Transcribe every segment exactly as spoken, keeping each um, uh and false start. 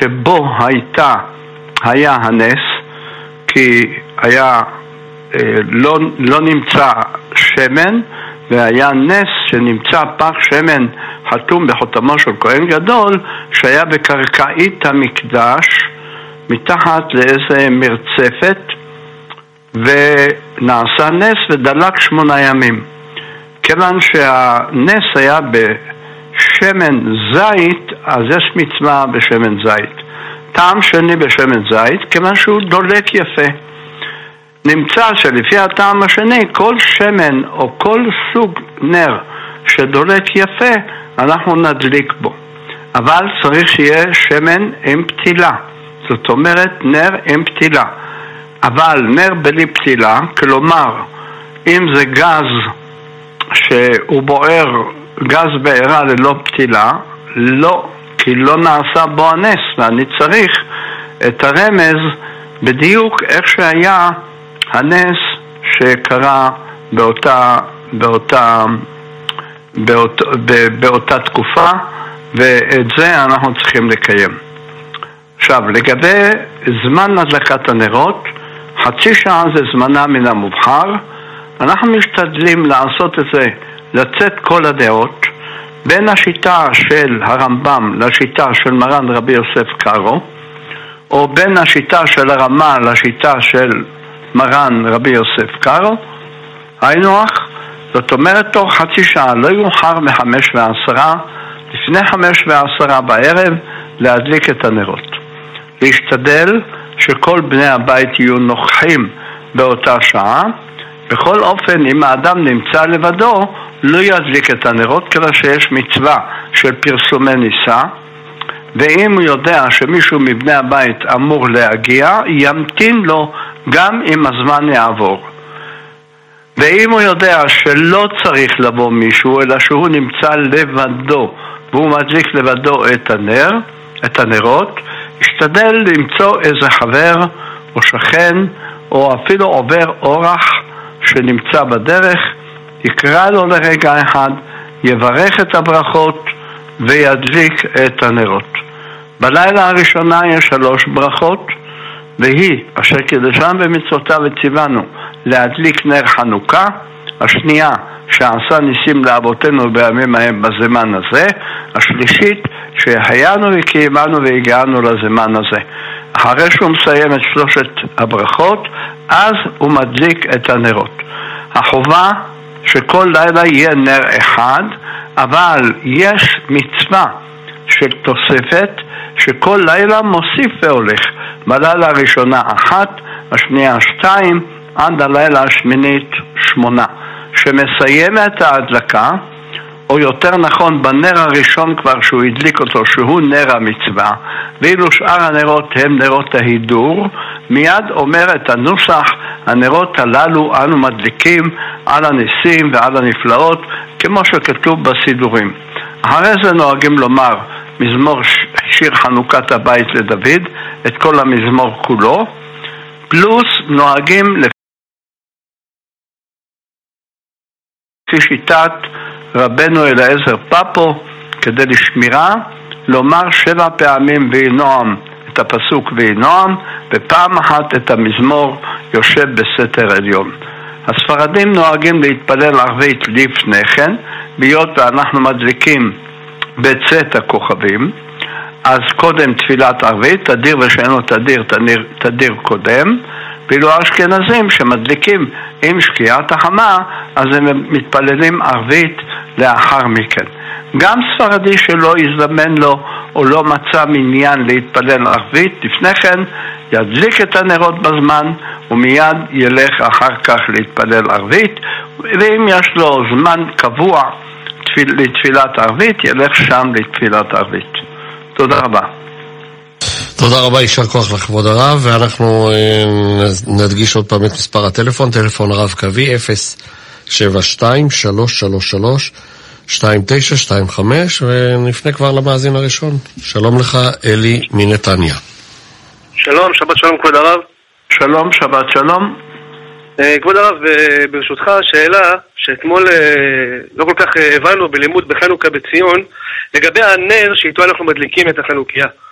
שבו הייתה, היה הנס, כי היה, לא, לא נמצא שמן, והיה נס שנמצא פח שמן חתום בחותמו של כהן גדול, שהיה בקרקעית המקדש, מתחת לאיזה מרצפת, ונעשה נס ודלק שמונה ימים. כיוון שהנס היה בשמן זית, אז יש מצווה בשמן זית. טעם שני בשמן זית, כיוון שהוא דולק יפה. נמצא שלפי הטעם השני, כל שמן או כל סוג נר שדולק יפה, אנחנו נדליק בו. אבל צריך שיהיה שמן עם פתילה. זאת אומרת, נר עם פתילה. אבל נר בלי פתילה, כלומר, אם זה גז שהוא בוער, גז בעירה ללא פתילה, לא, כי לא נעשה בו הנס, ואני צריך את הרמז בדיוק איך שהיה הנס שקרה באותה, באותה, באותה, באותה תקופה, ואת זה אנחנו צריכים לקיים. עכשיו, לגבי זמן הדלקת הנרות, חצי שעה זה זמנה מן המובחר. אנחנו משתדלים לעשות את זה, לצאת כל הדעות, בין השיטה של הרמב"ם לשיטה של מרן רבי יוסף קארו, או בין השיטה של הרמה לשיטה של מרן רבי יוסף קארו, היינו אך, זאת אומרת תוך חצי שעה, לא יאוחר מחמש ועשרה, לפני חמש ועשרה בערב, להדליק את הנרות. להשתדל שכל בני הבית יהיו נוכחים באותה שעה. בכל אופן, אם האדם נמצא לבדו, לא ידליק את הנרות, כיוון שיש מצווה של פרסומי ניסה, ואם הוא יודע שמישהו מבני הבית אמור להגיע, ימתין לו גם אם הזמן יעבור. ואם הוא יודע שלא צריך לבוא מישהו, אלא שהוא נמצא לבדו, והוא מדליק לבדו את הנר, את הנרות, ישתדל למצוא איזה חבר או שכן, או אפילו עובר אורח שנמצא בדרך, יקרא לו לרגע אחד, יברך את הברכות וידליק את הנרות. בלילה הראשונה יש שלוש ברכות, והיא אשר קידשנו במצוותיו וציוונו להדליק נר חנוכה. השנייה, שעשה ניסים לאבותינו בימים ההם בזמן הזה. השלישית, שהיינו וקיימנו והגענו לזמן הזה. אחרי שהוא מסיים את שלושת הברכות, אז הוא מדליק את הנרות. החובה שכל לילה יהיה נר אחד, אבל יש מצווה של תוספת שכל לילה מוסיף והולך. בלילה הראשונה אחת, השנייה שתיים, עד הלילה השמינית שמונה. שמסיים את ההדלקה, או יותר נכון בנר הראשון כבר שהוא הדליק אותו, שהוא נר המצווה, ואילו שאר הנרות הם נרות ההידור, מיד אומר את הנוסח, הנרות הללו אנו מדליקים על הניסים ועל הנפלאות, כמו שכתוב בסידורים. אחרי זה נוהגים לומר מזמור שיר חנוכת הבית לדוד, את כל המזמור כולו, פלוס נוהגים לפי שיטת רבנו אלעזר פאפו, כדי לשמירה, לומר שבע פעמים וינועם את הפסוק וינועם, ופעם אחת את המזמור יושב בסתר עליון. הספרדים נוהגים להתפלל ערבית לפני כן, ביות ואנחנו מדליקים בצאת הכוכבים, אז קודם תפילת ערבית, תדיר ושאינו תדיר, תדיר, תדיר קודם, ואילו האשכנזים שמדליקים עם שקיעת החמה, אז הם מתפללים ערבית לאחר מכן. גם ספרדי שלא יזדמן לו או לא מצא מניין להתפלל ערבית, לפני כן ידליק את הנרות בזמן ומיד ילך אחר כך להתפלל ערבית, ואם יש לו זמן קבוע תפיל, לתפילת ערבית, ילך שם לתפילת ערבית. תודה רבה. תודה רבה, יישר כוח לכבוד הרב, ואנחנו נדגיש עוד פעם את מספר הטלפון, טלפון הרב קווי אפס שבע שתיים שלוש שלוש שלוש שתיים תשע שתיים חמש, ונפנה כבר למאזין הראשון. שלום לך, אלי מנתניה. שלום, שבת שלום כבוד הרב. שלום, שבת שלום. כבוד הרב, ברשותך שאלה שאתמול לא כל כך הבנו בלימוד בחנוכה בציון, לגבי הנר שאיתו אנחנו מדליקים את החנוכיה.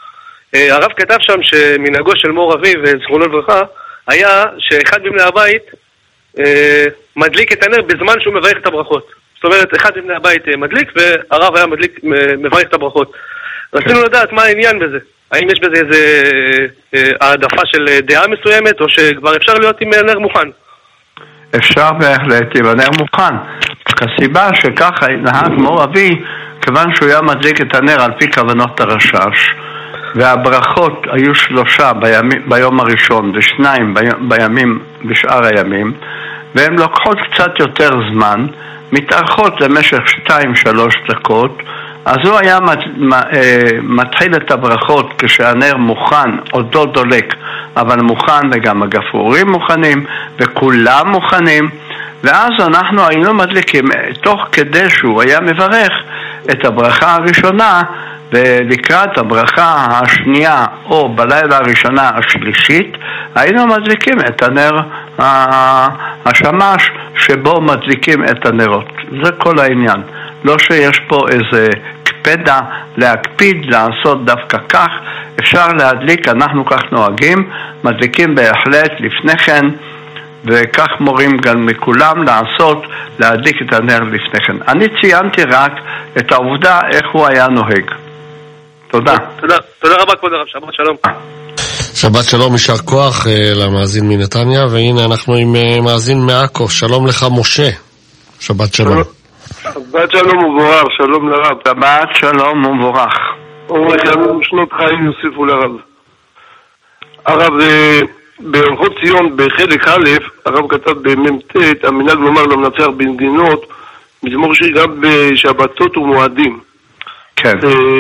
הרב כתב שם שמנהגו של מור אביב, זכרונו לברכה, היה שאחד מבני הבית מדליק את הנר בזמן שהוא מברך את הברכות. זאת אומרת, אחד מבני הבית מדליק, והרב היה מדליק, מברך את הברכות. רצינו לדעת מה העניין בזה. האם יש בזה איזה העדפה של דעה מסוימת, או שכבר אפשר להיות עם נר מוכן? אפשר בהחלט עם הנר מוכן. הסיבה שככה נהג מור אבי, כיוון שהוא היה מדליק את הנר על פי כוונות הרשש, והברכות היו שלושה בימים, ביום הראשון ושניים בימים, בשאר הימים, והן לוקחות קצת יותר זמן, מתארכות למשך שתיים שלוש דקות, אז הוא היה מתחיל את הברכות כשהנר מוכן, עוד לא דולק, אבל מוכן, וגם הגפרורים מוכנים, וכולם מוכנים, ואז אנחנו היינו מדליקים, תוך כדי שהוא היה מברך את הברכה הראשונה, ולקראת הברכה השנייה, או בלילה הראשונה השלישית, היינו מדליקים את הנר השמש, שבו מדליקים את הנרות. זה כל העניין. לא שיש פה איזה קפדה להקפיד לעשות דווקא כך, אפשר להדליק, אנחנו כך נוהגים, מדליקים בהחלט לפני כן, וכך מורים גם מכולם לעשות, להדליק את הנר לפני כן. אני ציינתי רק את העובדה איך הוא היה נוהג. תודה. תודה, תודה רבה כבוד הרב, שבת שלום. שבת שלום, יישר כוח למאזין מנתניה, והנה אנחנו עם מאזין מעכו. שלום לך משה. שבת שלום. שבת שלום ובורך, שלום לרב. שבת שלום ובורך. אורך ימים שנות חיים יוסיפו לרב. הרב, בהלכות ציון בחלק א', הרב כתב במ"ט, המנהג לומר למנצח בנגינות, מזמור שיר גם בשבתות ומועדים. כן.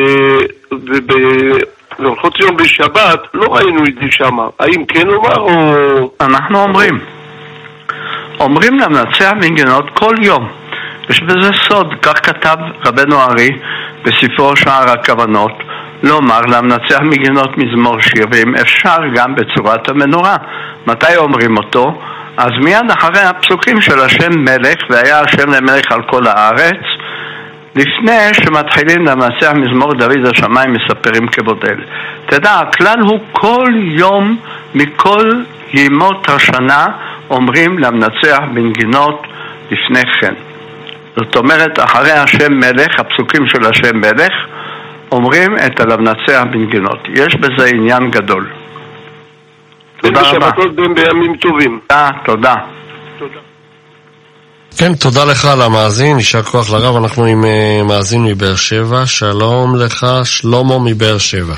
ובהלכות ציון בשבת לא ראינו את זה שמה. האם כן אומר או... אנחנו אומרים. אומרים למנצח בנגינות כל יום. יש בזה סוד, כך כתב רבנו ארי בספרו שער הכוונות, לומר למנצח מגינות מזמור שיר, ואם אפשר גם בצורת המנורה. מתי אומרים אותו? אז מיד אחרי הפסוקים של השם מלך, והיה השם למלך על כל הארץ, לפני שמתחילים למנצח מזמור דוד השמיים מספרים כבודל. תדע, הכלל הוא כל יום מכל ימות השנה אומרים למנצח בנגינות לפני כן. זאת אומרת, אחרי השם מלך, הפסוקים של השם מלך, אומרים את הלמנצח בנגינות. יש בזה עניין גדול. תודה רבה. בשבתות בין בימים טובים. תודה, תודה. תודה. כן, תודה לך על המאזין, יישר כוח לרב. אנחנו עם uh, מאזין מבאר שבע. שלום לך, שלמה מבאר שבע.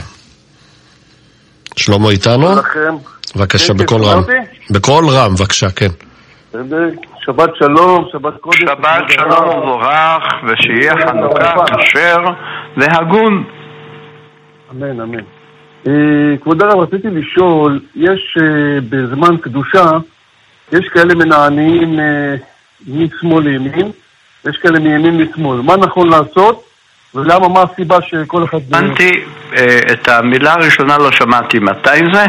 שלמה איתנו? לכם. בבקשה, בכל רם. בכל רם, בבקשה, כן. שבת שלום, שבת קודש. שבת שלום ובורך, ושיהיה חנוכה כשר והגון. אמן, אמן. כבוד הרב, רציתי לשאול, יש בזמן קדושה, יש כאלה מנעניים משמאל לימין, יש כאלה מימין לשמאל. מה נכון לעשות, ולמה, מה הסיבה שכל אחד... הבנתי, את המילה הראשונה לא שמעתי, מתי זה?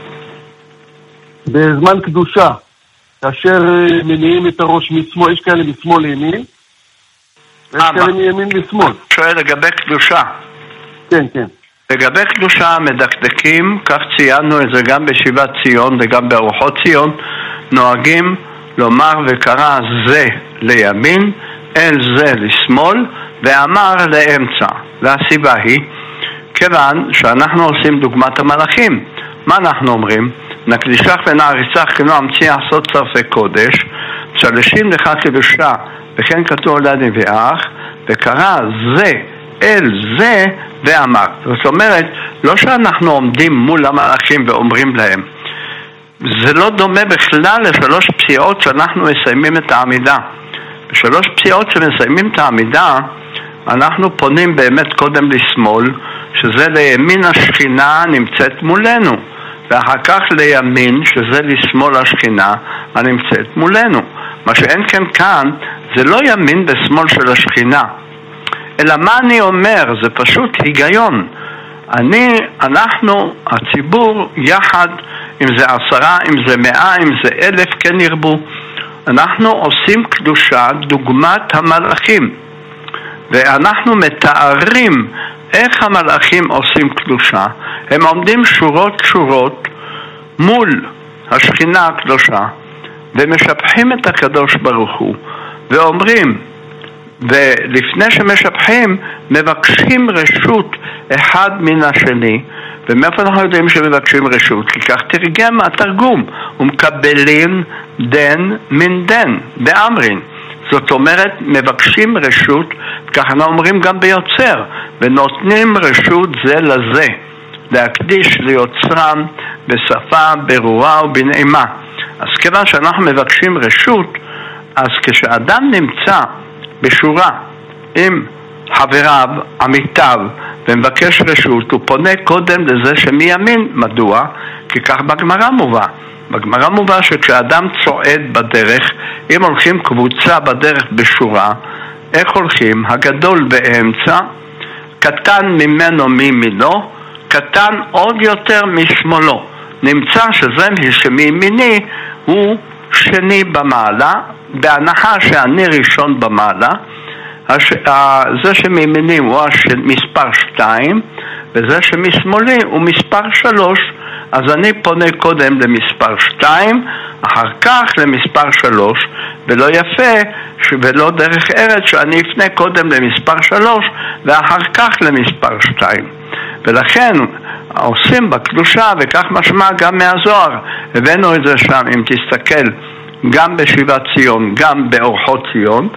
בזמן קדושה. כאשר מניעים את הראש משמאל, יש כאלה משמאל לימין, ויש כאלה מימין לשמאל. שואל לגבי קדושה. כן, כן. לגבי קדושה מדקדקים, כך ציינו את זה גם בשיבת ציון וגם בארוחות ציון, נוהגים לומר וקרא זה לימין, אל זה לשמאל, ואמר לאמצע. והסיבה היא, כיוון שאנחנו עושים דוגמת המלאכים. מה אנחנו אומרים? נקדישך ונעריצך כנו אמציא עשות צרפי קודש, שלשים לך קדושה, וכן כתוב על הנביאך, וקרא זה אל זה ואמר. זאת אומרת, לא שאנחנו עומדים מול המלאכים ואומרים להם, זה לא דומה בכלל לשלוש פסיעות שאנחנו מסיימים את העמידה. בשלוש פסיעות שמסיימים את העמידה, אנחנו פונים באמת קודם לשמאל, שזה לימין השכינה נמצאת מולנו, ואחר כך לימין, שזה לשמאל השכינה הנמצאת מולנו. מה שאין כן כאן, זה לא ימין ושמאל של השכינה, אלא מה אני אומר? זה פשוט היגיון. אני, אנחנו, הציבור, יחד, אם זה עשרה, אם זה מאה, אם זה אלף, כן ירבו, אנחנו עושים קדושה דוגמת המלאכים, ואנחנו מתארים איך המלאכים עושים קדושה? הם עומדים שורות שורות מול השכינה הקדושה ומשבחים את הקדוש ברוך הוא ואומרים, ולפני שמשבחים מבקשים רשות אחד מן השני. ומאיפה אנחנו יודעים שמבקשים רשות? כי כך תרגם התרגום, ומקבלים דן מן דן באמרין. זאת אומרת מבקשים רשות, ככה אנחנו אומרים גם ביוצר, ונותנים רשות זה לזה להקדיש ליוצרם בשפה ברורה ובנעימה. אז כיוון שאנחנו מבקשים רשות, אז כשאדם נמצא בשורה עם חבריו, עמיתיו, ומבקש רשות, הוא פונה קודם לזה שמימין. מדוע? כי כך בגמרא מובא. בגמרא מובא שכשאדם צועד בדרך, אם הולכים קבוצה בדרך בשורה, איך הולכים? הגדול באמצע, קטן ממנו מימינו, קטן עוד יותר משמאלו. נמצא שזה שמימיני הוא שני במעלה, בהנחה שאני ראשון במעלה, הש... זה שמימיני הוא מספר שתיים, וזה שמשמאלי הוא מספר שלוש, אז אני פונה קודם למספר שתיים, אחר כך למספר שלוש, ולא יפה ולא דרך ארץ שאני אפנה קודם למספר שלוש ואחר כך למספר שתיים. ולכן עושים בקדושה, וכך משמע גם מהזוהר, הבאנו את זה שם, אם תסתכל גם בשיבת ציון, גם באורחות ציון,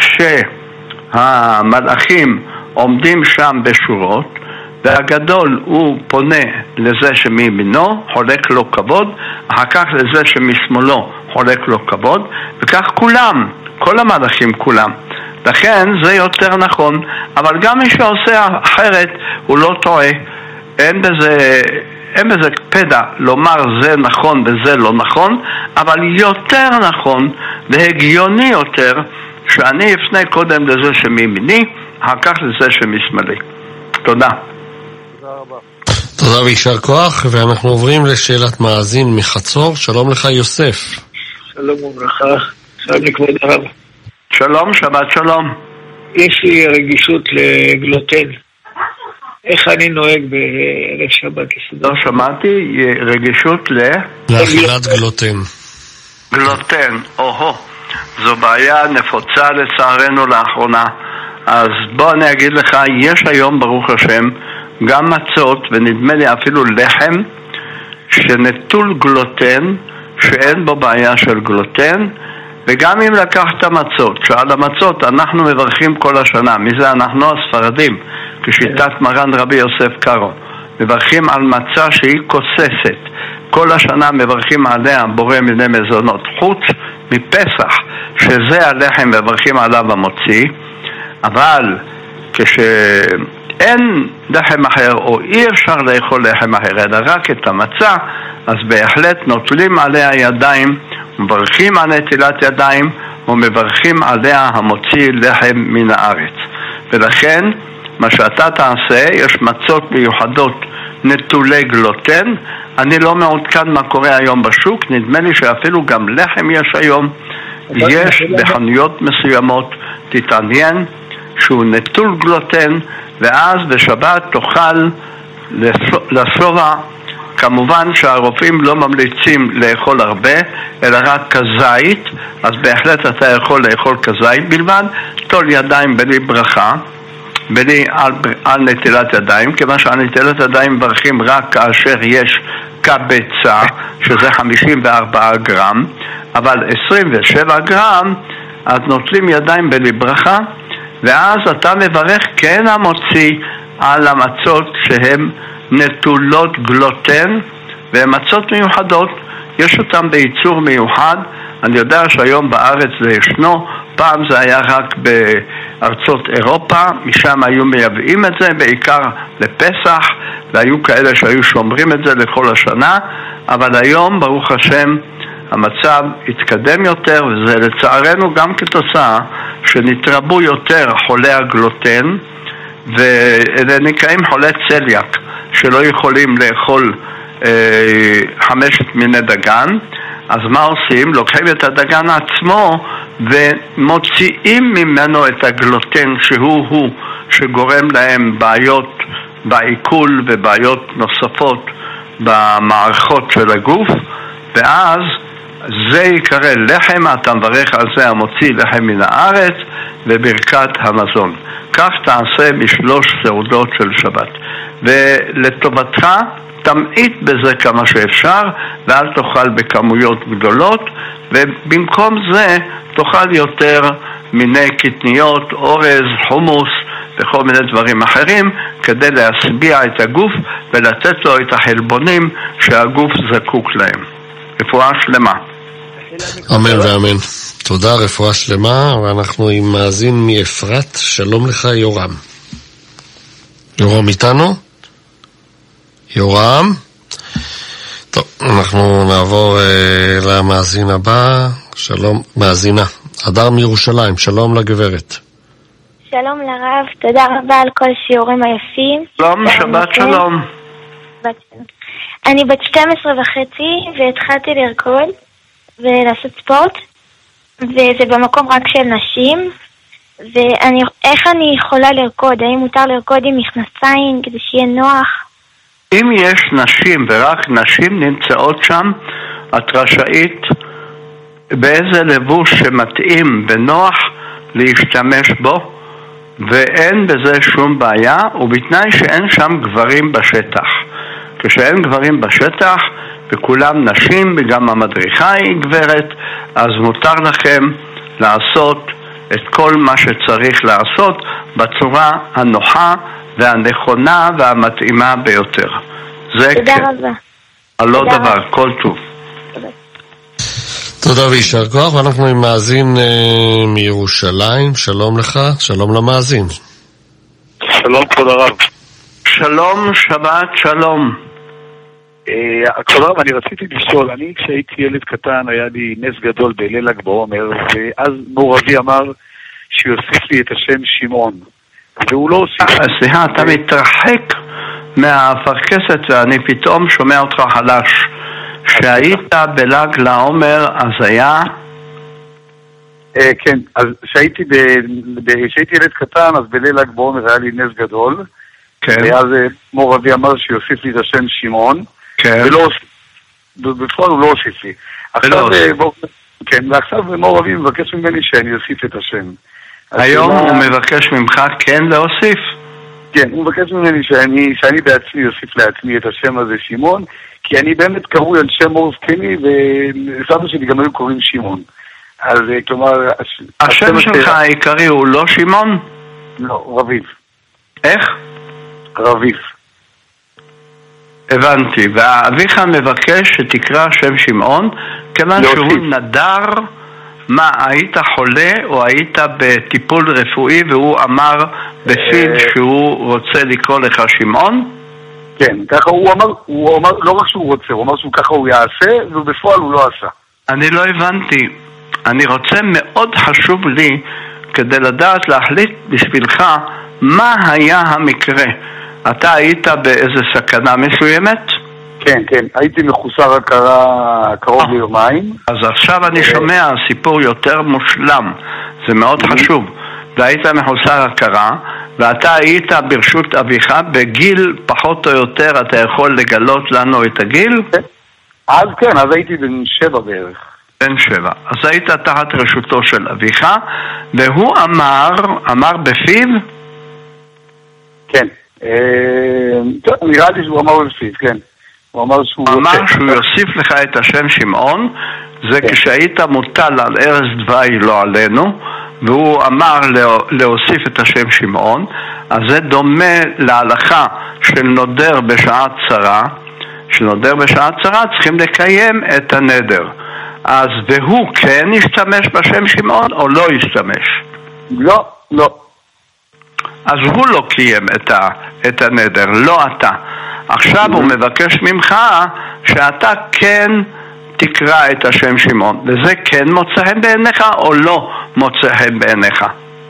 שהמלאכים עומדים שם בשורות, והגדול הוא פונה לזה שמימינו, חולק לו כבוד, אחר כך לזה שמשמאלו חולק לו כבוד, וכך כולם, כל המלאכים כולם. לכן זה יותר נכון, אבל גם מי שעושה אחרת הוא לא טועה. אין בזה, אין בזה פדע לומר זה נכון וזה לא נכון, אבל יותר נכון והגיוני יותר שאני אפנה קודם לזה שמימיני, אחר כך לזה שמשמאלי. תודה. תודה וישר כוח, ואנחנו עוברים לשאלת מאזין מחצור. שלום לך יוסף. שלום וברכה, שלום לכבוד הרב. שלום, שבת שלום. יש לי רגישות לגלוטן, איך אני נוהג בערב שבת? לא שמעתי, רגישות ל... לאכילת גלוטן. גלוטן, או-הו, זו בעיה נפוצה לצערנו לאחרונה. אז בוא אני אגיד לך, יש היום ברוך השם גם מצות, ונדמה לי אפילו לחם, שנטול גלוטן, שאין בו בעיה של גלוטן, וגם אם לקחת מצות, שעל המצות אנחנו מברכים כל השנה, מי זה אנחנו? הספרדים, כשיטת מרן רבי יוסף קארו, מברכים על מצה שהיא כוססת, כל השנה מברכים עליה בורא מיני מזונות, חוץ מפסח, שזה הלחם מברכים עליו המוציא, אבל כשאין לחם אחר או אי אפשר לאכול לחם אחר, אלא רק את המצה, אז בהחלט נוטלים עליה ידיים, מברכים על נטילת ידיים ומברכים עליה המוציא לחם מן הארץ. ולכן מה שאתה תעשה, יש מצות מיוחדות נטולי גלוטן. אני לא מעודכן מה קורה היום בשוק, נדמה לי שאפילו גם לחם יש היום, יש בחנויות מסוימות, תתעניין שהוא נטול גלוטן, ואז בשבת תאכל לסובה. כמובן שהרופאים לא ממליצים לאכול הרבה, אלא רק כזית, אז בהחלט אתה יכול לאכול כזית בלבד, תול ידיים בלי ברכה, בלי על, על נטילת ידיים, כיוון שעל נטילת ידיים מברכים רק כאשר יש קבצה, שזה חמישים וארבעה גרם, אבל עשרים ושבעה גרם, אז נוטלים ידיים בלי ברכה, ואז אתה מברך כן המוציא על המצות שהן נטולות גלוטן, והן מצות מיוחדות, יש אותן בייצור מיוחד. אני יודע שהיום בארץ זה ישנו, פעם זה היה רק בארצות אירופה, משם היו מייבאים את זה בעיקר לפסח, והיו כאלה שהיו שומרים את זה לכל השנה, אבל היום ברוך השם המצב התקדם יותר, וזה לצערנו גם כתוצאה שנתרבו יותר חולי הגלוטן, ואלה נקראים חולי צליאק, שלא יכולים לאכול אה, חמשת מיני דגן. אז מה עושים? לוקחים את הדגן עצמו ומוציאים ממנו את הגלוטן שהוא הוא שגורם להם בעיות בעיכול ובעיות נוספות במערכות של הגוף, ואז זה יקרא לחם, אתה מברך על זה המוציא לחם מן הארץ וברכת המזון. כך תעשה בשלוש סעודות של שבת, ולטובתך תמעיט בזה כמה שאפשר, ואל תאכל בכמויות גדולות, ובמקום זה תאכל יותר מיני קטניות, אורז, חומוס וכל מיני דברים אחרים, כדי להשביע את הגוף ולתת לו את החלבונים שהגוף זקוק להם. רפואה שלמה. אמן ואמן. תודה, רפואה שלמה. ואנחנו עם מאזין מאפרת. שלום לך יורם. יורם איתנו? יורם? טוב, אנחנו נעבור אה, למאזין הבא. שלום, מאזינה. אדר מירושלים, שלום לגברת. שלום לרב, תודה רבה על כל שיעורים היפים. שלום, שבת שלום. אני בת שתים עשרה וחצי והתחלתי לרקוד ולעשות ספורט, וזה במקום רק של נשים. ואיך אני יכולה לרקוד? האם מותר לרקוד עם מכנסיים כדי שיהיה נוח? אם יש נשים ורק נשים נמצאות שם, את רשאית באיזה לבוש שמתאים ונוח להשתמש בו, ואין בזה שום בעיה, ובתנאי שאין שם גברים בשטח. כשאין גברים בשטח וכולם נשים וגם המדריכה היא גברת, אז מותר לכם לעשות את כל מה שצריך לעשות בצורה הנוחה והנכונה והמתאימה ביותר. זה תודה כן. רבה. על לא תודה דבר, רבה. כל טוב. תודה. תודה וישר כוח. ואנחנו עם מאזין אה, מירושלים. שלום לך, שלום למאזין. שלום כבוד הרב. שלום, שבת שלום. כבוד הרב, אני רציתי לשאול, אני כשהייתי ילד קטן היה לי נס גדול בליל ל"ג בעומר, ואז מור אבי אמר שיוסיף לי את השם שמעון, והוא לא הוסיף. סליחה, אתה מתרחק מהפרקסת ואני פתאום שומע אותך חלש. כשהיית בל"ג לעומר אז היה? כן, אז כשהייתי ילד קטן, אז בליל ל"ג בעומר היה לי נס גדול, ואז מור אבי אמר שיוסיף לי את השם שמעון, ולא הוסיף, בפועל הוא לא הוסיף לי. כן, ועכשיו מור אבי מבקש ממני שאני אוסיף את השם. היום הוא מבקש ממך כן להוסיף? כן, הוא מבקש ממני שאני, שאני בעצמי אוסיף לעצמי את השם הזה שמעון, כי אני באמת קרוי על שם מור זקני, וסבא שלי גם היו קוראים שמעון. אז כלומר... השם שלך העיקרי הוא לא שמעון? לא, רביב. איך? רביב. הבנתי, ואביך מבקש שתקרא שם שמעון, כיוון שהוא נדר. מה, היית חולה או היית בטיפול רפואי והוא אמר בפיד שהוא רוצה לקרוא לך שמעון? כן, ככה הוא אמר, הוא אמר, לא רק שהוא רוצה, הוא אמר שהוא ככה הוא יעשה, ובפועל הוא לא עשה. אני לא הבנתי. אני רוצה, מאוד חשוב לי כדי לדעת להחליט בשבילך מה היה המקרה. אתה היית באיזה סכנה מסוימת? כן, כן, הייתי מחוסר הכרה קרוב ליומיים. אז עכשיו אני שומע סיפור יותר מושלם, זה מאוד חשוב. והיית מחוסר הכרה, ואתה היית ברשות אביך, בגיל פחות או יותר, אתה יכול לגלות לנו את הגיל? אז כן, אז הייתי בן שבע בערך. בן שבע. אז היית תחת רשותו של אביך, והוא אמר, אמר בפיו? כן. נראה לי שהוא אמר בפיו, כן. הוא אמר שהוא, אמר שהוא יוסיף לך את השם שמעון, זה כשהיית מוטל על ארץ דווי לא עלינו, והוא אמר להוסיף את השם שמעון. אז זה דומה להלכה של נודר בשעת צרה, שנודר בשעת צרה צריכים לקיים את הנדר. אז והוא כן ישתמש בשם שמעון או לא ישתמש? לא, לא. אז הוא לא קיים את, ה, את הנדר, לא אתה. עכשיו הוא מבקש ממך שאתה כן תקרא את השם שמעון, וזה כן מוצא חן בעיניך או לא מוצא חן בעיניך?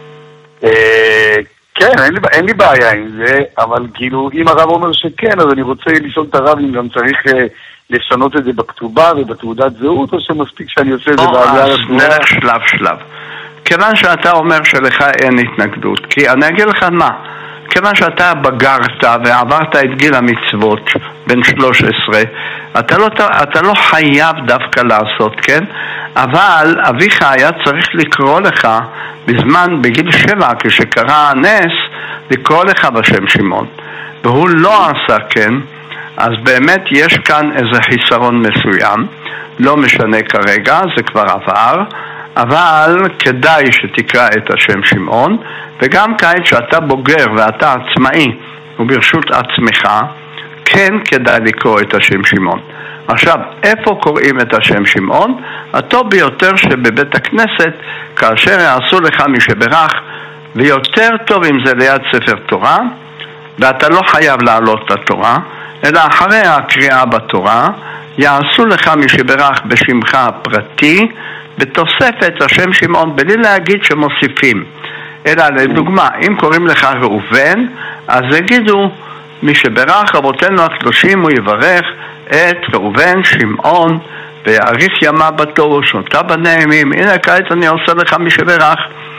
כן, אין לי, אין לי בעיה עם זה, אבל כאילו אם הרב אומר שכן, אז אני רוצה לשאול את הרב אם גם צריך לשנות את זה בכתובה ובתעודת זהות, או שמספיק שאני עושה את זה או, בעלייה אז לתנועה? נלך שלב שלב. כיוון שאתה אומר שלך אין התנגדות, כי אני אגיד לך מה, כיוון שאתה בגרת ועברת את גיל המצוות בין שלוש עשרה, אתה לא, אתה לא חייב דווקא לעשות, כן? אבל אביך היה צריך לקרוא לך בזמן, בגיל שבע, כשקרה הנס, לקרוא לך בשם שמעון. והוא לא עשה כן, אז באמת יש כאן איזה חיסרון מסוים, לא משנה כרגע, זה כבר עבר, אבל כדאי שתקרא את השם שמעון, וגם כעת שאתה בוגר ואתה עצמאי וברשות עצמך, כן כדאי לקרוא את השם שמעון. עכשיו, איפה קוראים את השם שמעון? הטוב ביותר שבבית הכנסת, כאשר יעשו לך משברך, ויותר טוב אם זה ליד ספר תורה, ואתה לא חייב לעלות לתורה, אלא אחרי הקריאה בתורה, יעשו לך משברך בשמך הפרטי, בתוספת השם שמעון, בלי להגיד שמוסיפים. אלא לדוגמה, אם קוראים לך ראובן, אז יגידו, משברך רבותינו הקדושים הוא יברך את ראובן שמעון, ויאריך ימה בתור ושנותיו בנעימים. הנה כעת אני עושה לך משברך,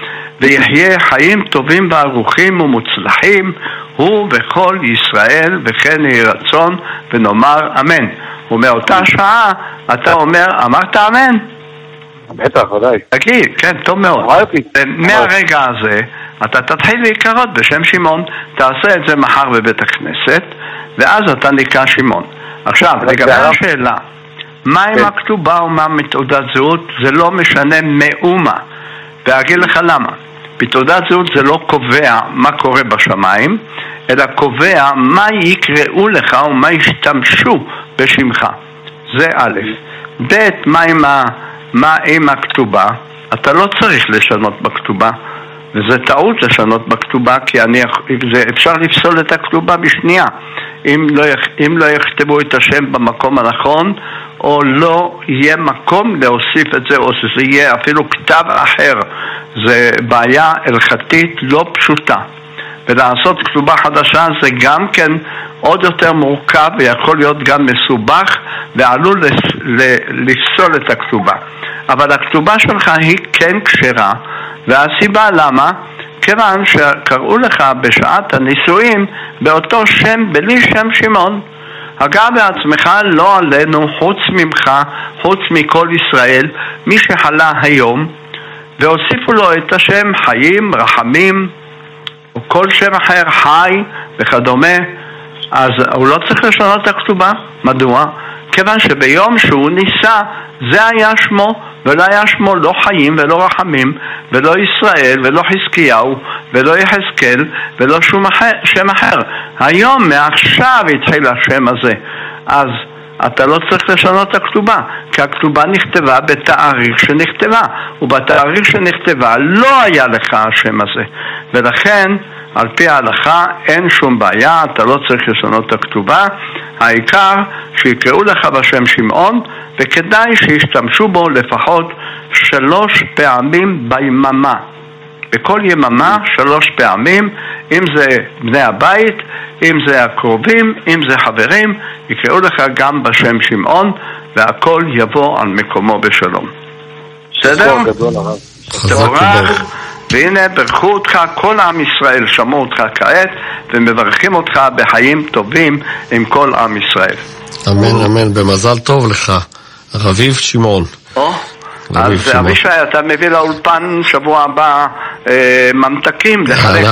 ויחיה חיים טובים וארוכים ומוצלחים, הוא וכל ישראל, וכן יהי רצון, ונאמר אמן. ומאותה שעה אתה אומר, אמרת אמן? בטח, ודאי. תגיד, כן, טוב מאוד. מהרגע הזה אתה תתחיל להיקרות בשם שמעון, תעשה את זה מחר בבית הכנסת, ואז אתה נקרא שמעון. עכשיו, לגבי השאלה, מה עם הכתובה ומה מתעודת זהות, זה לא משנה מאומה. ואגיד לך למה. בתעודת זהות זה לא קובע מה קורה בשמיים, אלא קובע מה יקראו לך ומה ישתמשו בשמך. זה א'. ב', מה עם, ה, מה עם הכתובה? אתה לא צריך לשנות בכתובה, וזה טעות לשנות בכתובה, כי אני, זה, אפשר לפסול את הכתובה בשנייה. אם לא, אם לא יכתבו את השם במקום הנכון, או לא יהיה מקום להוסיף את זה, או שזה יהיה אפילו כתב אחר. זה בעיה הלכתית לא פשוטה. ולעשות כתובה חדשה זה גם כן עוד יותר מורכב, ויכול להיות גם מסובך, ועלול לפסול את הכתובה. אבל הכתובה שלך היא כן כשרה, והסיבה למה? כיוון שקראו לך בשעת הנישואין באותו שם, בלי שם שמעון. הגע בעצמך לא עלינו, חוץ ממך, חוץ מכל ישראל, מי שחלה היום, והוסיפו לו את השם חיים, רחמים, או כל שם אחר, חי וכדומה, אז הוא לא צריך לשנות את הכתובה. מדוע? כיוון שביום שהוא ניסה, זה היה שמו, ולא היה שמו לא חיים ולא רחמים, ולא ישראל ולא חזקיהו ולא יחזקאל ולא שום אחר, שם אחר. היום מעכשיו התחיל השם הזה. אז אתה לא צריך לשנות את הכתובה, כי הכתובה נכתבה בתאריך שנכתבה, ובתאריך שנכתבה לא היה לך השם הזה. ולכן על פי ההלכה אין שום בעיה, אתה לא צריך לשנות את הכתובה. העיקר שיקראו לך בשם שמעון, וכדאי שישתמשו בו לפחות שלוש פעמים ביממה. בכל יממה שלוש פעמים, אם זה בני הבית, אם זה הקרובים, אם זה חברים, יקראו לך גם בשם שמעון, והכל יבוא על מקומו בשלום. בסדר? תבורך, והנה ברכו אותך, כל עם ישראל שמעו אותך כעת, ומברכים אותך בחיים טובים עם כל עם ישראל. אמן, אמן, במזל טוב לך, רביב שמעון. או? אז אבישי, אתה מביא לאולפן שבוע הבא אה, ממתקים לחלק.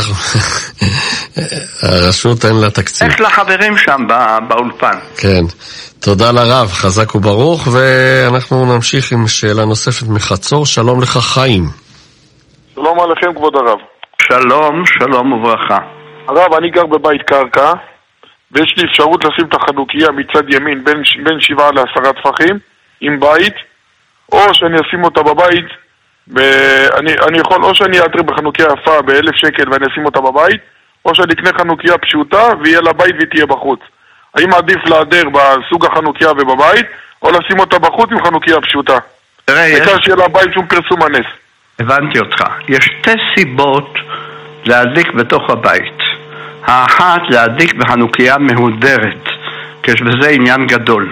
הרשות אין לה תקציב. איך לחברים שם בא, באולפן. כן, תודה לרב, חזק וברוך, ואנחנו נמשיך עם שאלה נוספת מחצור. שלום לך חיים. שלום עליכם כבוד הרב. שלום, שלום וברכה. הרב, אני גר בבית קרקע, ויש לי אפשרות לשים את החנוכיה מצד ימין בין, בין שבעה לעשרה טפחים עם בית, או שאני אשים אותה בבית, ואני, אני יכול, או שאני אעטר בחנוכיה יפה באלף שקל ואני אשים אותה בבית, או שאני אקנה חנוכיה פשוטה ויהיה לה בית ותהיה בחוץ. האם עדיף להדר בסוג החנוכיה ובבית, או לשים אותה בחוץ עם חנוכיה פשוטה? תראה, בעיקר שיהיה לה בית שום פרסום הנס. הבנתי אותך. יש שתי סיבות להדליק בתוך הבית. האחת, להדליק בחנוכיה מהודרת, כשבזה עניין גדול.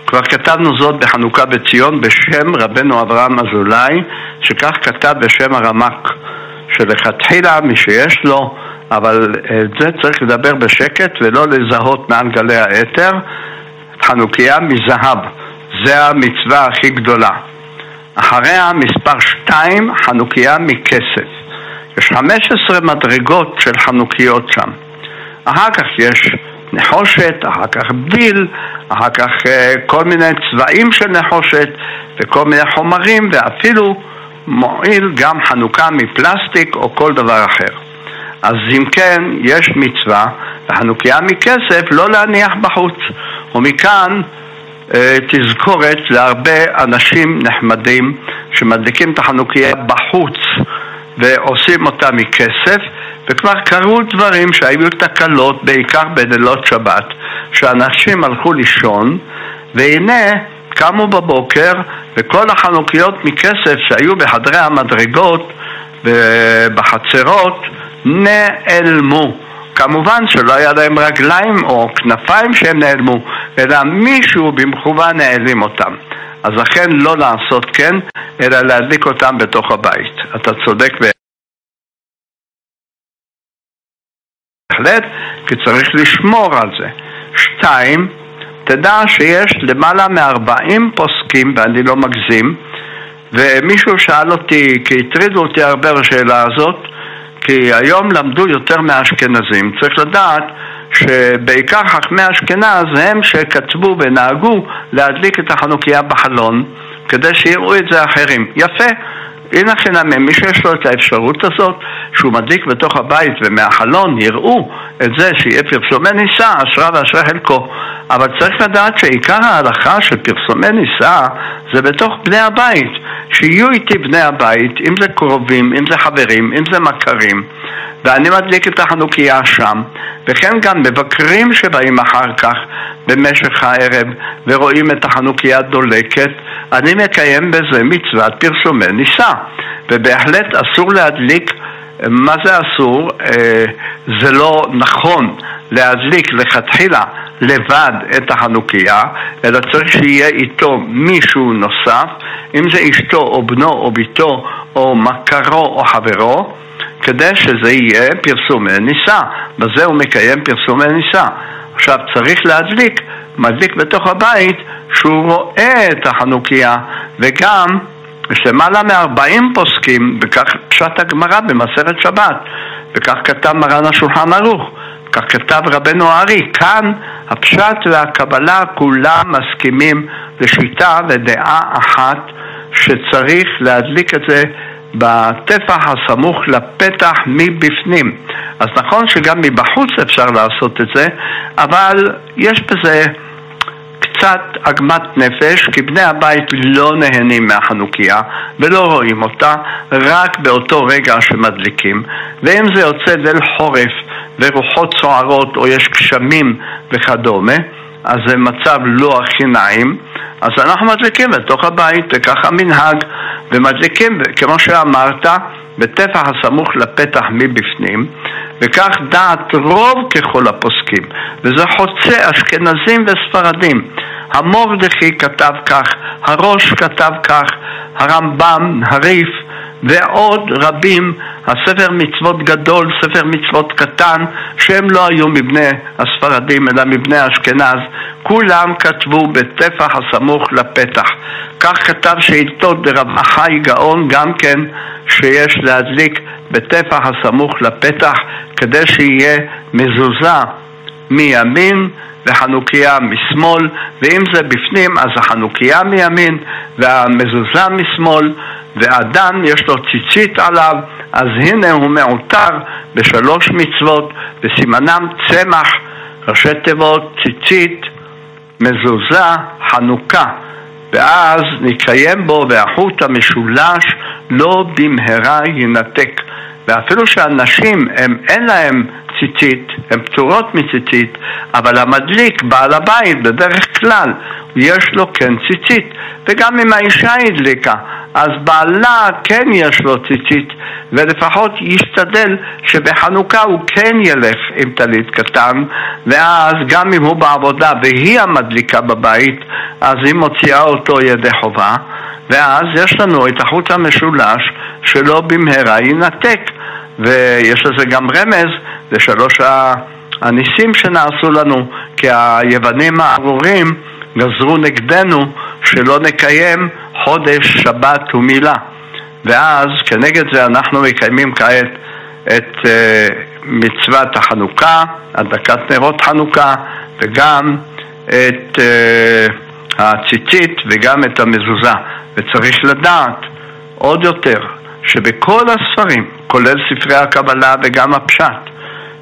כבר כתבנו זאת בחנוכה בציון בשם רבנו אברהם אזולאי, שכך כתב בשם הרמ"ק, שלכתחילה מי שיש לו, אבל את זה צריך לדבר בשקט ולא לזהות מעל גלי האתר, חנוכיה מזהב, זה המצווה הכי גדולה. אחריה מספר שתיים, חנוכיה מכסף. יש חמש עשרה מדרגות של חנוכיות שם. אחר כך יש נחושת, אחר כך בדיל, אחר כך כל מיני צבעים של נחושת וכל מיני חומרים, ואפילו מועיל גם חנוכה מפלסטיק או כל דבר אחר. אז אם כן, יש מצווה וחנוכיה מכסף לא להניח בחוץ. ומכאן אה, תזכורת להרבה אנשים נחמדים שמדליקים את החנוכיה בחוץ ועושים אותה מכסף, וכבר קרו דברים שהיו תקלות, בעיקר בלילות שבת, שאנשים הלכו לישון, והנה קמו בבוקר וכל החנוכיות מכסף שהיו בחדרי המדרגות ובחצרות נעלמו. כמובן שלא היה להם רגליים או כנפיים שהם נעלמו, אלא מישהו במכוון נעלים אותם. אז לכן לא לעשות כן, אלא להדליק אותם בתוך הבית. אתה צודק בהחלט, כי צריך לשמור על זה. שתיים, תדע שיש למעלה מ-ארבעים פוסקים, ואני לא מגזים, ומישהו שאל אותי, כי הטרידו אותי הרבה בשאלה הזאת, כי היום למדו יותר מהאשכנזים. צריך לדעת שבעיקר חכמי אשכנז הם שכתבו ונהגו להדליק את החנוכיה בחלון, כדי שיראו את זה אחרים. יפה, הנה חינם, מי שיש לו את האפשרות הזאת, שהוא מדליק בתוך הבית ומהחלון יראו את זה שיהיה פרסומי ניסה, אשרה ואשרה חלקו. אבל צריך לדעת שעיקר ההלכה של פרסומי ניסה זה בתוך בני הבית, שיהיו איתי בני הבית, אם זה קרובים, אם זה חברים, אם זה מכרים, ואני מדליק את החנוכיה שם. וכן גם מבקרים שבאים אחר כך במשך הערב ורואים את החנוכיה דולקת, אני מקיים בזה מצוות פרסומי ניסה. ובהחלט אסור להדליק. מה זה אסור? זה לא נכון להדליק לכתחילה לבד את החנוכיה, אלא צריך שיהיה איתו מישהו נוסף, אם זה אשתו או בנו או ביתו או מכרו או חברו, כדי שזה יהיה פרסומי ניסה. בזה הוא מקיים פרסומי ניסה. עכשיו צריך להדליק, מדליק בתוך הבית שהוא רואה את החנוכיה, וגם יש למעלה מ-ארבעים פוסקים, וכך פשט הגמרא במסכת שבת, וכך כתב מרן השולחן ערוך, כך כתב רבנו הארי. כאן הפשט והקבלה כולם מסכימים לשיטה ודעה אחת, שצריך להדליק את זה בטפח הסמוך לפתח מבפנים. אז נכון שגם מבחוץ אפשר לעשות את זה, אבל יש בזה קצת עגמת נפש, כי בני הבית לא נהנים מהחנוכיה ולא רואים אותה, רק באותו רגע שמדליקים. ואם זה יוצא ליל חורף ורוחות סוערות או יש גשמים וכדומה, אז זה מצב לא הכי נעים, אז אנחנו מדליקים בתוך הבית, וככה מנהג, ומדליקים כמו שאמרת בטפח הסמוך לפתח מבפנים, וכך דעת רוב ככל הפוסקים, וזה חוצה אשכנזים וספרדים. המורדכי כתב כך, הראש כתב כך, הרמב"ם, הריף ועוד רבים, הספר מצוות גדול, ספר מצוות קטן, שהם לא היו מבני הספרדים אלא מבני אשכנז, כולם כתבו בטפח הסמוך לפתח. כך כתב שאילתות ברב החי גאון גם כן, שיש להדליק בטפח הסמוך לפתח, כדי שיהיה מזוזה מימין וחנוכיה משמאל, ואם זה בפנים אז החנוכיה מימין והמזוזה משמאל, ואדם יש לו ציצית עליו, אז הנה הוא מעוטר בשלוש מצוות, וסימנם צמח, ראשי תיבות, ציצית, מזוזה, חנוכה, ואז נקיים בו והחוט המשולש לא במהרה ינתק. ואפילו שאנשים הם, אין להם ציצית, הם פטורות מציצית, אבל המדליק, בעל הבית, בדרך כלל יש לו כן ציצית. וגם אם האישה הדליקה, אז בעלה כן יש לו ציצית, ולפחות ישתדל שבחנוכה הוא כן ילך עם טלית קטן, ואז גם אם הוא בעבודה והיא המדליקה בבית, אז היא מוציאה אותו ידי חובה, ואז יש לנו את החוט המשולש שלא במהרה ינתק, ויש לזה גם רמז לשלוש הניסים שנעשו לנו, כי היוונים הארורים גזרו נגדנו שלא נקיים חודש שבת ומילה, ואז כנגד זה אנחנו מקיימים כעת את uh, מצוות החנוכה, הדלקת נרות חנוכה, וגם את uh, הציצית וגם את המזוזה. וצריך לדעת עוד יותר שבכל הספרים, כולל ספרי הקבלה וגם הפשט,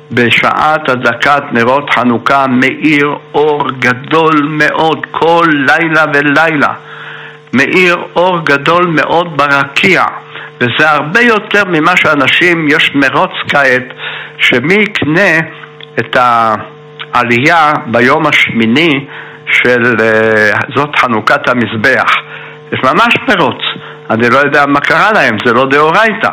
בשעת הדלקת נרות חנוכה מאיר אור גדול מאוד כל לילה ולילה, מאיר אור גדול מאוד ברקיע, וזה הרבה יותר ממה שאנשים, יש מרוץ כעת שמי יקנה את העלייה ביום השמיני של זאת חנוכת המזבח. יש ממש מרוץ, אני לא יודע מה קרה להם, זה לא דאורייתא.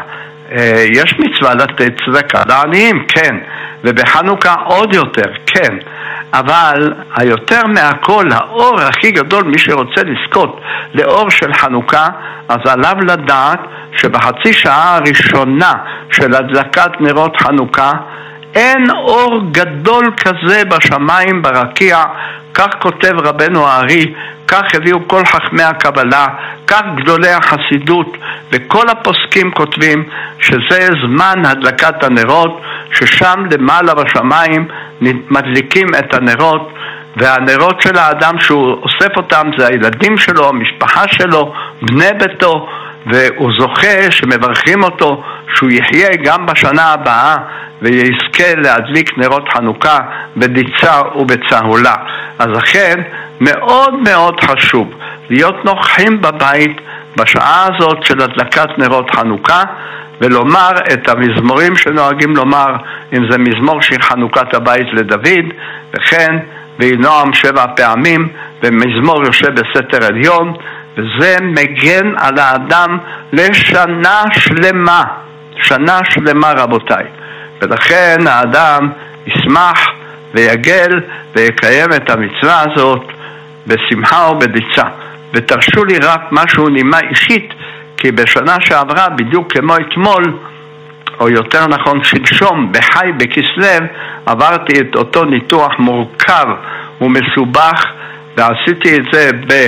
יש מצווה לתת צדקה לעניים, כן, ובחנוכה עוד יותר, כן, אבל היותר מהכל, האור הכי גדול, מי שרוצה לזכות לאור של חנוכה, אז עליו לדעת שבחצי שעה הראשונה של הדלקת נרות חנוכה אין אור גדול כזה בשמיים ברקיע, כך כותב רבנו הארי, כך הביאו כל חכמי הקבלה, כך גדולי החסידות, וכל הפוסקים כותבים שזה זמן הדלקת הנרות, ששם למעלה בשמיים מדליקים את הנרות, והנרות של האדם שהוא אוסף אותם זה הילדים שלו, המשפחה שלו, בני ביתו, והוא זוכה שמברכים אותו שהוא יחיה גם בשנה הבאה ויזכה להדליק נרות חנוכה בדיצה ובצהולה. אז לכן מאוד מאוד חשוב להיות נוכחים בבית בשעה הזאת של הדלקת נרות חנוכה, ולומר את המזמורים שנוהגים לומר, אם זה מזמור של חנוכת הבית לדוד, וכן וינועם שבע פעמים, ומזמור יושב בסתר עליון, וזה מגן על האדם לשנה שלמה, שנה שלמה רבותיי. ולכן האדם ישמח ויגל ויקיים את המצווה הזאת בשמחה ובדיצה. ותרשו לי רק משהו נימה אישית, כי בשנה שעברה בדיוק כמו אתמול, או יותר נכון שלשום, בחי בכסלו, עברתי את אותו ניתוח מורכב ומסובך, ועשיתי את זה ב...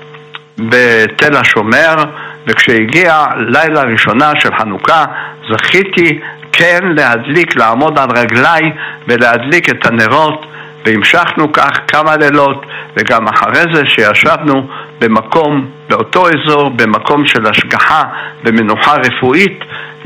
בתל השומר, וכשהגיע לילה ראשונה של חנוכה זכיתי כן להדליק, לעמוד על רגליי ולהדליק את הנרות, והמשכנו כך כמה לילות, וגם אחרי זה שישבנו במקום, באותו אזור, במקום של השגחה ומנוחה רפואית,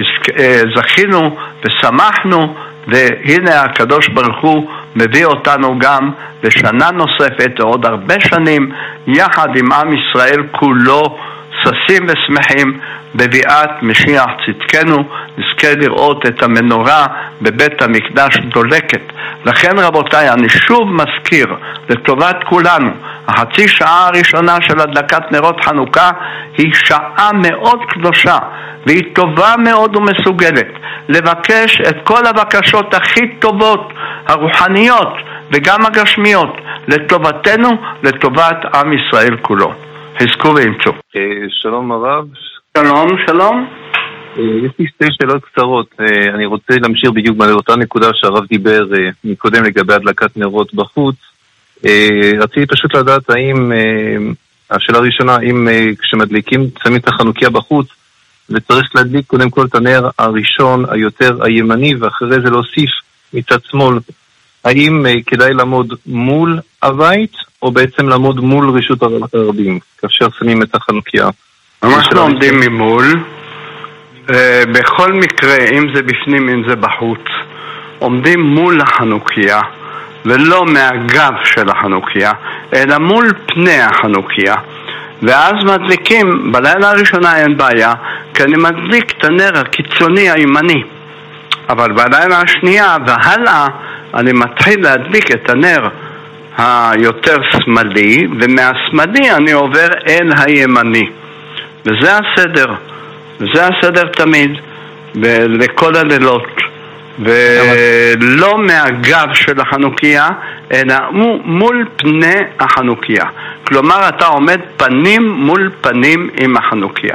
זכינו ושמחנו, והנה הקדוש ברוך הוא מביא אותנו גם לשנה נוספת, עוד הרבה שנים, יחד עם עם ישראל כולו, ששים ושמחים בביאת משיח צדקנו, נזכה לראות את המנורה בבית המקדש דולקת. לכן רבותיי, אני שוב מזכיר לטובת כולנו, החצי שעה הראשונה של הדלקת נרות חנוכה היא שעה מאוד קדושה, והיא טובה מאוד ומסוגלת לבקש את כל הבקשות הכי טובות, הרוחניות וגם הגשמיות, לטובתנו, לטובת עם ישראל כולו. חזקו ואמצו. שלום הרב. שלום, שלום. יש לי שתי שאלות קצרות. אני רוצה להמשיך בדיוק באותה נקודה שהרב דיבר מקודם לגבי הדלקת נרות בחוץ. רציתי פשוט לדעת האם, השאלה הראשונה, האם כשמדליקים שמים את החנוכיה בחוץ, וצריך להדליק קודם כל את הנר הראשון היותר הימני, ואחרי זה להוסיף מצד שמאל, האם כדאי לעמוד מול הבית, או בעצם לעמוד מול רשות הרבים, כאשר שמים את החנוכיה? אנחנו עומדים ממול. בכל מקרה, אם זה בפנים, אם זה בחוץ, עומדים מול החנוכיה, ולא מהגב של החנוכיה, אלא מול פני החנוכיה. ואז מדליקים, בלילה הראשונה אין בעיה, כי אני מדליק את הנר הקיצוני הימני. אבל בלילה השנייה והלאה, אני מתחיל להדליק את הנר היותר שמאלי, ומהשמאלי אני עובר אל הימני. וזה הסדר, וזה הסדר תמיד, לכל הלילות. ולא מהגב של החנוכיה, אלא הוא מול פני החנוכיה. כלומר, אתה עומד פנים מול פנים עם החנוכיה.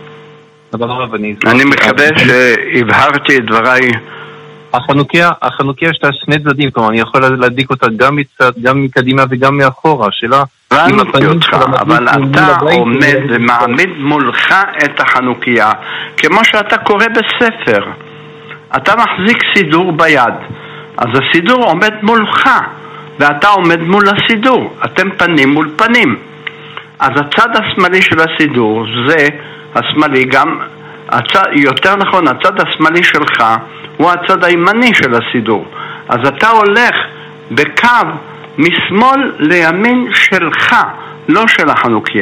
אני מקווה שהבהרתי את דבריי. החנוכיה, החנוכיה יש לה שני צדדים, כלומר, אני יכול להדליק אותה גם מצד, גם מקדימה וגם מאחורה. השאלה, הבנתי אותך, אבל אתה עומד ומעמיד מולך את החנוכיה, כמו שאתה קורא בספר. אתה מחזיק סידור ביד, אז הסידור עומד מולך, ואתה עומד מול הסידור. אתם פנים מול פנים. אז הצד השמאלי של הסידור, זה השמאלי גם, הצד, יותר נכון, הצד השמאלי שלך הוא הצד הימני של הסידור. אז אתה הולך בקו משמאל לימין שלך, לא של החנוכיה.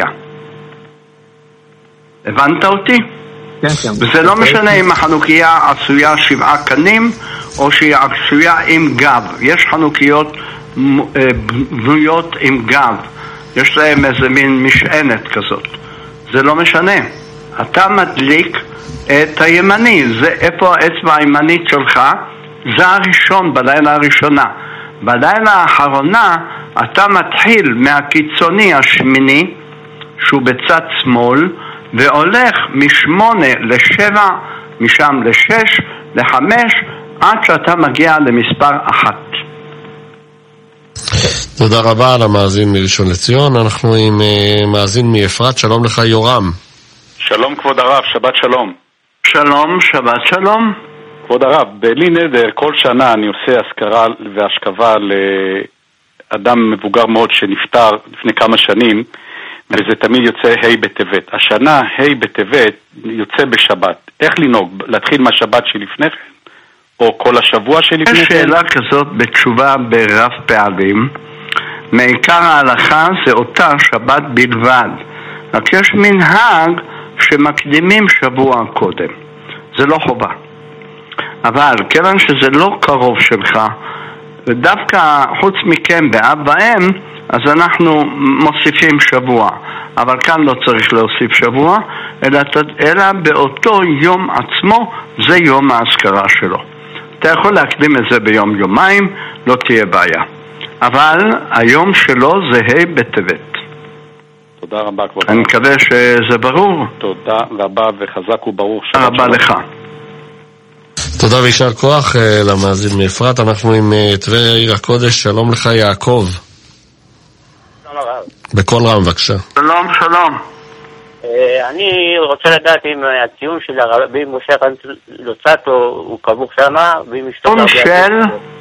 הבנת אותי? כן, כן. וזה לא משנה אם החנוכיה עשויה שבעה קנים או שהיא עשויה עם גב. יש חנוכיות בנויות עם גב, יש להם איזה מין משענת כזאת. זה לא משנה. אתה מדליק את הימני, זה איפה האצבע הימנית שלך, זה הראשון בלילה הראשונה. בלילה האחרונה אתה מתחיל מהקיצוני השמיני שהוא בצד שמאל והולך משמונה לשבע, משם לשש, לחמש, עד שאתה מגיע למספר אחת. תודה רבה על המאזין מראשון לציון. אנחנו עם uh, מאזין מאפרת. שלום לך יורם. שלום כבוד הרב, שבת שלום. שלום, שבת שלום. כבוד הרב, בלי נדר כל שנה אני עושה הזכרה והשכבה לאדם מבוגר מאוד שנפטר לפני כמה שנים, וזה תמיד יוצא ה' בטבת. השנה ה' בטבת יוצא בשבת. איך לנהוג? להתחיל מהשבת שלפני כן? או כל השבוע שלפני כן? יש שאלה כזאת בתשובה ברב פעלים. מעיקר ההלכה זה אותה שבת בלבד. רק יש מנהג שמקדימים שבוע קודם. זה לא חובה. אבל כיוון שזה לא קרוב שלך, ודווקא חוץ מכם באב ואם, אז אנחנו מוסיפים שבוע. אבל כאן לא צריך להוסיף שבוע, אלא, אלא באותו יום עצמו, זה יום ההזכרה שלו. אתה יכול להקדים את זה ביום יומיים, לא תהיה בעיה. אבל היום שלו זה ה' בטבת. תודה רבה כבוד. אני מקווה שזה ברור. תודה רבה וחזק וברור. תודה רבה לך. תודה וישר כוח למאזין מאפרת. אנחנו עם טבריה עיר הקודש. שלום לך יעקב. שלום הרב. בכל רם בבקשה. שלום שלום. אני רוצה לדעת אם הציון של הרבי משה לוצאטו הוא קבור שמה, ואם אשתו של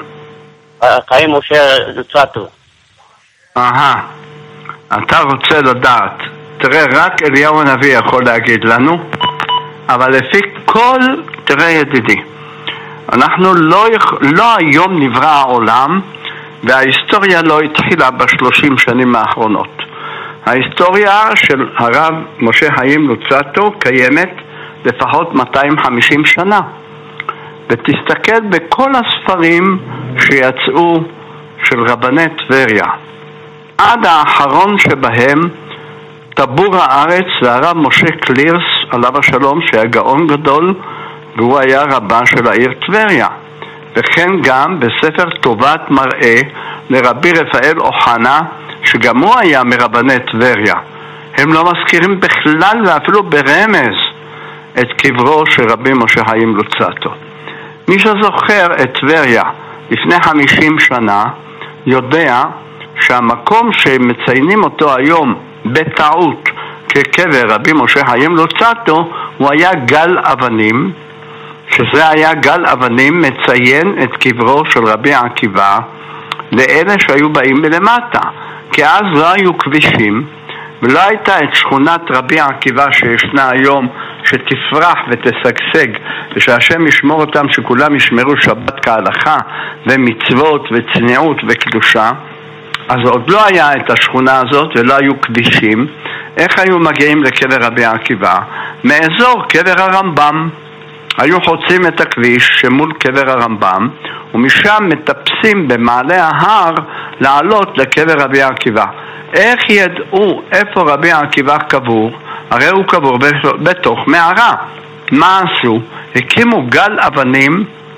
חיים משה לוצאטו. אהה, אתה רוצה לדעת. תראה, רק אליהו הנביא יכול להגיד לנו, אבל לפי כל, תראה ידידי, אנחנו לא, לא היום נברא העולם, וההיסטוריה לא התחילה בשלושים שנים האחרונות. ההיסטוריה של הרב משה חיים לוצאטו קיימת לפחות מאתיים וחמישים שנה. ותסתכל בכל הספרים שיצאו של רבני טבריה. עד האחרון שבהם, טבור הארץ, זה הרב משה קלירס, עליו השלום, שהיה גאון גדול, והוא היה רבה של העיר טבריה. וכן גם בספר טובת מראה לרבי רפאל אוחנה, שגם הוא היה מרבני טבריה. הם לא מזכירים בכלל ואפילו ברמז את קברו של רבי משה חיים לוצאטו. מי שזוכר את טבריה לפני חמישים שנה יודע שהמקום שמציינים אותו היום בטעות כקבר רבי משה חיים לוצאטו הוא היה גל אבנים, שזה היה גל אבנים מציין את קברו של רבי עקיבא לאלה שהיו באים מלמטה, כי אז לא היו כבישים ולא הייתה את שכונת רבי עקיבא שישנה היום שתפרח ותשגשג, ושהשם ישמור אותם שכולם ישמרו שבת כהלכה ומצוות וצניעות וקדושה. אז עוד לא היה את השכונה הזאת ולא היו כבישים. איך היו מגיעים לקבר רבי עקיבא? מאזור קבר הרמב"ם. היו חוצים את הכביש שמול קבר הרמב"ם, ומשם מטפסים במעלה ההר לעלות לקבר רבי עקיבא. איך ידעו איפה רבי עקיבא קבור? הרי הוא קבור בתוך מערה. מה עשו? הקימו גל אבנים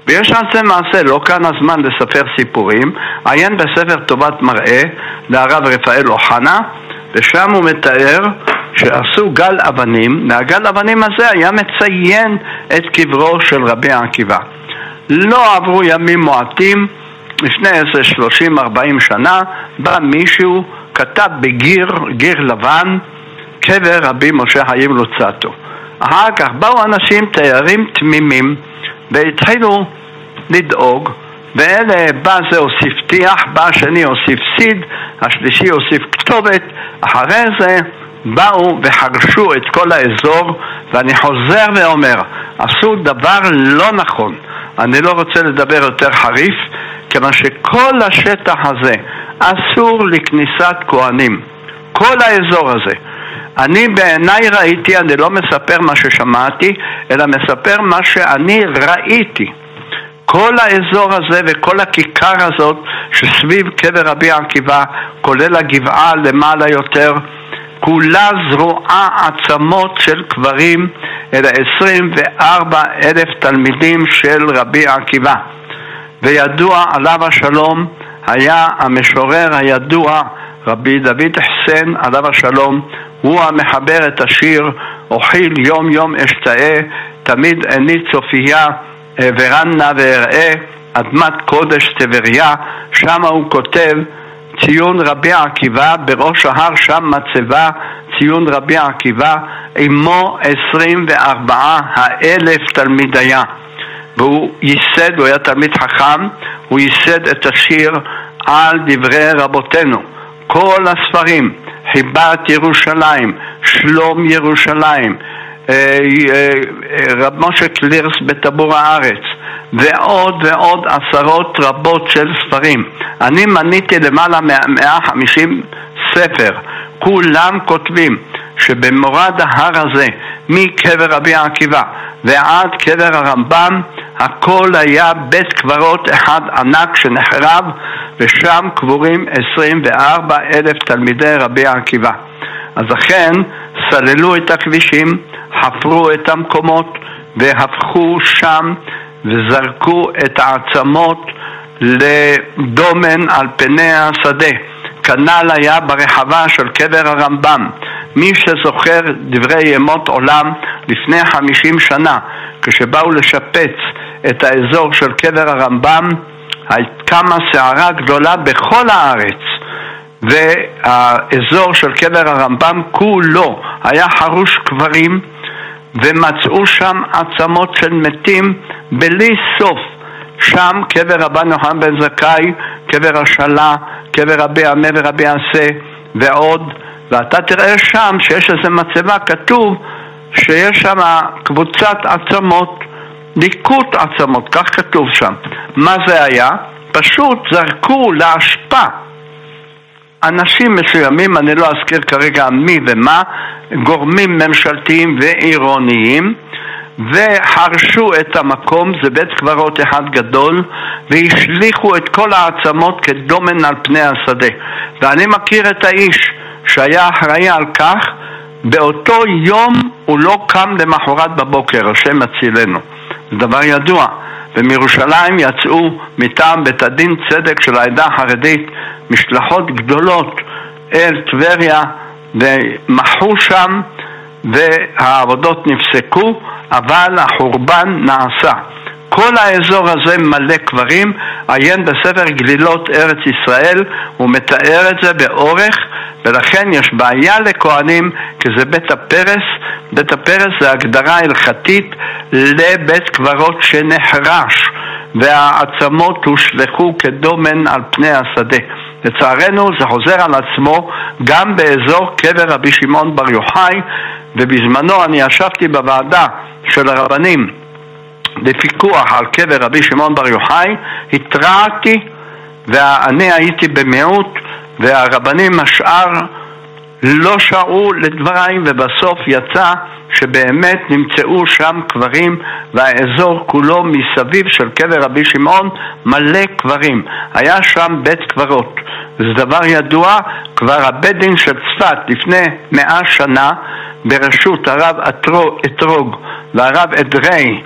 ויש על זה מעשה, לא כאן הזמן לספר סיפורים, עיין בספר טובת מראה לרב רפאל אוחנה, ושם הוא מתאר שעשו גל אבנים, והגל אבנים הזה היה מציין את קברו של רבי עקיבא. לא עברו ימים מועטים, לפני איזה שלושים ארבעים שנה, בא מישהו, כתב בגיר, גיר לבן, קבר רבי משה חיים לוצאטו. אחר כך באו אנשים תיירים תמימים, והתחילו לדאוג, ואלה בא זה הוסיף תיח, בא השני הוסיף סיד, השלישי הוסיף כתובת. אחרי זה באו וחרשו את כל האזור, ואני חוזר ואומר, עשו דבר לא נכון. אני לא רוצה לדבר יותר חריף, כיוון שכל השטח הזה אסור לכניסת כהנים, כל האזור הזה. אני בעיניי ראיתי, אני לא מספר מה ששמעתי, אלא מספר מה שאני ראיתי. כל האזור הזה וכל הכיכר הזאת שסביב קבר רבי עקיבא, כולל הגבעה למעלה יותר, כולה זרועה עצמות של קברים אל עשרים וארבע אלף תלמידים של רבי עקיבא. וידוע עליו השלום היה המשורר הידוע רבי דוד חסן עליו השלום, הוא המחבר את השיר אוכיל יום יום אשתאה, תמיד עיני צופייה ורנה ואראה, אדמת קודש טבריה. שם הוא כותב ציון רבי עקיבא, בראש ההר שם מצבה, ציון רבי עקיבא, עמו עשרים וארבעה אלף תלמידיה. והוא ייסד, הוא היה תלמיד חכם, הוא ייסד את השיר על דברי רבותינו. כל הספרים, חיבת ירושלים, שלום ירושלים, רב משה קלירס בטבור הארץ, ועוד ועוד עשרות רבות של ספרים. אני מניתי למעלה מאה וחמישים ספר, כולם כותבים שבמורד ההר הזה, מקבר רבי עקיבא ועד קבר הרמב"ם, הכל היה בית קברות אחד ענק שנחרב, ושם קבורים עשרים וארבע אלף תלמידי רבי עקיבא. אז אכן סללו את הכבישים, חפרו את המקומות והפכו שם וזרקו את העצמות לדומן על פני השדה. כנ"ל היה ברחבה של קבר הרמב"ם. מי שזוכר דברי ימות עולם לפני חמישים שנה, כשבאו לשפץ את האזור של קבר הרמב"ם, קמה סערה גדולה בכל הארץ, והאזור של קבר הרמב"ם כולו היה חרוש קברים, ומצאו שם עצמות של מתים בלי סוף. שם קבר רבן יוחנן בן זכאי, קבר השלה, קבר רבי עמי ורבי עשה ועוד. ואתה תראה שם שיש איזה מצבה, כתוב שיש שם קבוצת עצמות, ליקוט עצמות, כך כתוב שם. מה זה היה? פשוט זרקו להשפעה אנשים מסוימים, אני לא אזכיר כרגע מי ומה, גורמים ממשלתיים ועירוניים, וחרשו את המקום, זה בית קברות אחד גדול, והשליחו את כל העצמות כדומן על פני השדה. ואני מכיר את האיש שהיה אחראי על כך, באותו יום הוא לא קם למחרת בבוקר, השם הצילנו. זה דבר ידוע. ומירושלים יצאו מטעם בית הדין צדק של העדה החרדית משלחות גדולות אל טבריה, ומחו שם, והעבודות נפסקו, אבל החורבן נעשה. כל האזור הזה מלא קברים. עיין בספר גלילות ארץ ישראל, הוא מתאר את זה באורך, ולכן יש בעיה לכהנים, כי זה בית הפרס. בית הפרס זה הגדרה הלכתית לבית קברות שנחרש, והעצמות הושלחו כדומן על פני השדה. לצערנו זה חוזר על עצמו גם באזור קבר רבי שמעון בר יוחאי, ובזמנו אני ישבתי בוועדה של הרבנים בפיקוח על קבר רבי שמעון בר יוחאי, התרעתי, ואני הייתי במיעוט, והרבנים השאר לא שערו לדבריים, ובסוף יצא שבאמת נמצאו שם קברים, והאזור כולו מסביב של קבר רבי שמעון מלא קברים. היה שם בית קברות, זה דבר ידוע. כבר הבית דין של צפת לפני מאה שנה, בראשות הרב אתרוג והרב אדרי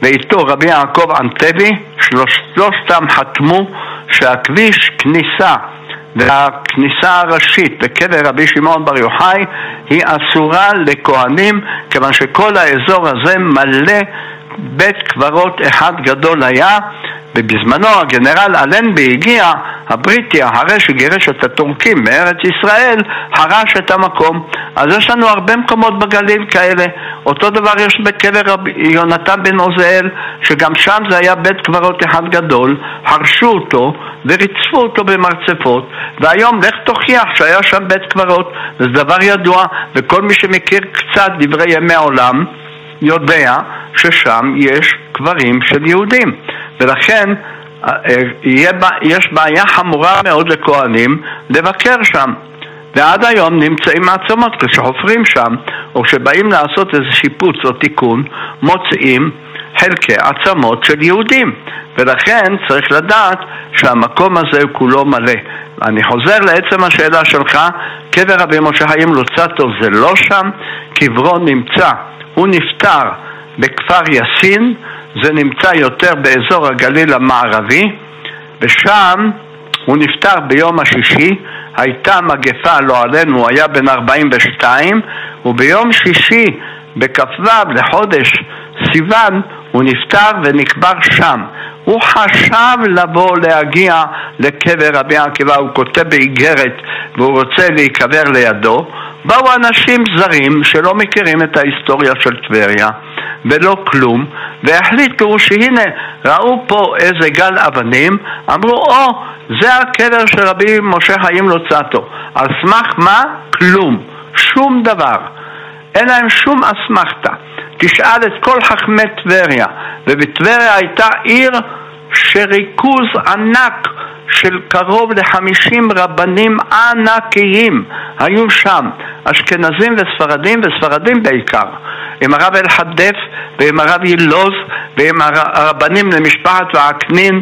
ואיתו רבי יעקב אנטבי, שלושתם חתמו שהכביש כניסה והכניסה הראשית לקבר רבי שמעון בר יוחאי היא אסורה לכהנים, כיוון שכל האזור הזה מלא בית קברות אחד גדול היה. ובזמנו הגנרל אלנבי הגיע, הבריטי, אחרי שגירש את הטורקים מארץ ישראל, חרש את המקום. אז יש לנו הרבה מקומות בגליל כאלה. אותו דבר יש בקבר רבי יונתן בן עוזיאל, שגם שם זה היה בית קברות אחד גדול, חרשו אותו וריצפו אותו במרצפות, והיום לך תוכיח שהיה שם בית קברות. זה דבר ידוע, וכל מי שמכיר קצת דברי ימי העולם יודע ששם יש קברים של יהודים, ולכן יש בעיה חמורה מאוד לכהנים לבקר שם. ועד היום נמצאים העצמות, כשחופרים שם או כשבאים לעשות איזה שיפוץ או תיקון, מוצאים חלקי עצמות של יהודים, ולכן צריך לדעת שהמקום הזה הוא כולו מלא. אני חוזר לעצם השאלה שלך, קבר רבי משה חיים לוצאטו זה לא שם, קברו נמצא, הוא נפטר בכפר יסין, זה נמצא יותר באזור הגליל המערבי, ושם הוא נפטר ביום השישי, הייתה מגפה לא עלינו, הוא היה בן ארבעים ושתיים, וביום שישי בכ"ו לחודש סיוון הוא נפטר ונקבר שם. הוא חשב לבוא להגיע לקבר רבי עקיבא, הוא כותב באיגרת והוא רוצה להיקבר לידו. באו אנשים זרים שלא מכירים את ההיסטוריה של טבריה ולא כלום, והחליטו שהנה ראו פה איזה גל אבנים, אמרו או זה הקבר של רבי משה חיים לוצאטו. על סמך מה? כלום, שום דבר, אין להם שום אסמכתה. תשאל את כל חכמי טבריה, ובטבריה הייתה עיר שריכוז ענק של קרוב לחמישים רבנים ענקיים היו שם, אשכנזים וספרדים, וספרדים בעיקר, עם הרב אלחדף ועם הרב ילוז ועם הרבנים למשפחת ועקנין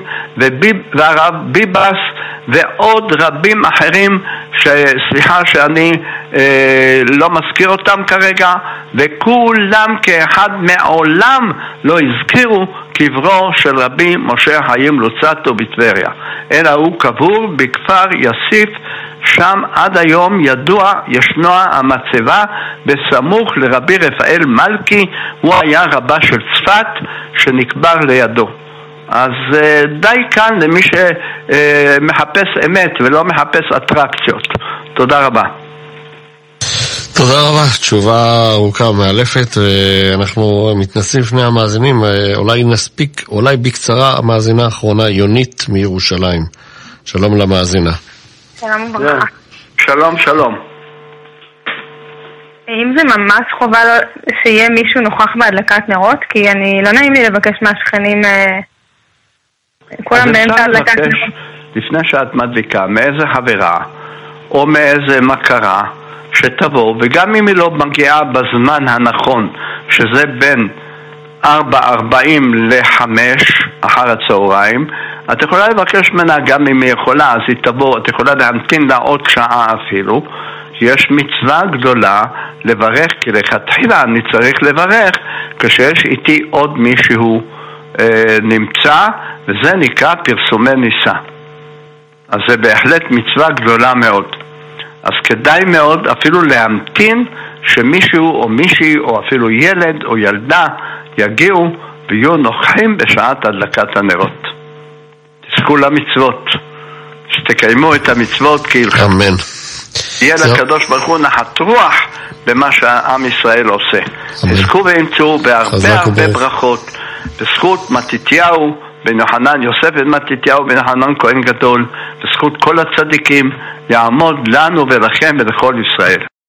והרב ביבס ועוד רבים אחרים שסליחה שאני אה, לא מזכיר אותם כרגע, וכולם כאחד מעולם לא הזכירו קברו של רבי משה חיים לוצאטו בטבריה, אלא הוא קבור בכפר יסיף. שם עד היום ידוע ישנו המצבה בסמוך לרבי רפאל מלכי, הוא היה רבה של צפת שנקבר לידו. אז די כאן למי שמחפש אמת ולא מחפש אטרקציות. תודה רבה. תודה רבה, תשובה ארוכה מאלפת, ואנחנו מתנסים לפני המאזינים, אולי נספיק, אולי בקצרה המאזינה האחרונה, יונית מירושלים. שלום למאזינה. שלום וברכה. שלום, שלום. אם זה ממש חובה שיהיה מישהו נוכח בהדלקת נרות? כי אני לא נעים לי לבקש מהשכנים כולם באמצע הדלקת נרות. לפני שאת מדליקה, מאיזה חברה או מאיזה מכרה שתבוא, וגם אם היא לא מגיעה בזמן הנכון, שזה בין ארבע ארבעים לחמש אחר הצהריים, את יכולה לבקש ממנה גם אם היא יכולה, אז היא תבוא, את יכולה להמתין לה עוד שעה אפילו. יש מצווה גדולה לברך, כי לכתחילה אני צריך לברך כשיש איתי עוד מישהו אה, נמצא, וזה נקרא פרסומי ניסה. אז זה בהחלט מצווה גדולה מאוד. אז כדאי מאוד אפילו להמתין שמישהו או מישהי או אפילו ילד או ילדה יגיעו ויהיו נוכחים בשעת הדלקת הנרות. תזכו למצוות, שתקיימו את המצוות כהלכתן. אמן. יהיה לקדוש ברוך הוא נחת רוח במה שהעם ישראל עושה. תזכו וימצאו בהרבה הרבה ברכות, בזכות מתתיהו בן יוחנן, יוסף בן מתתיהו בן יוחנן כהן גדול, בזכות כל הצדיקים, יעמוד לנו ולכם ולכל ישראל.